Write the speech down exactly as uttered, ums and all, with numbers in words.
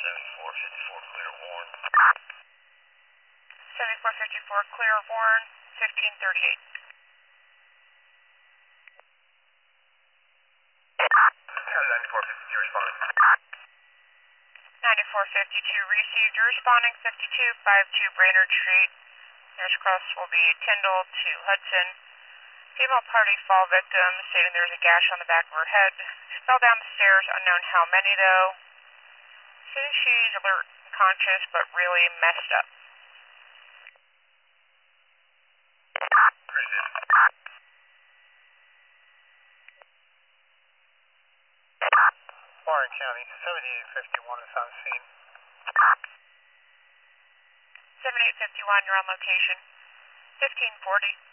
seventy-four fifty-four clear of Warren. seventy-four fifty-four clear of Warren, fifteen thirty-eight. ninety-four fifty-two responding. ninety-four fifty-two received. You're responding fifty-two fifty-two Brainerd Street. Nearest cross will be Tyndall to Hudson. Female party fall victim, stating there's a gash on the back of her head. She fell down the stairs, unknown how many though. Saying she's alert and conscious, but really messed up. Warren County, seventy-eight fifty-one is on scene. seventy-eight fifty-one, you're on location. fifteen forty.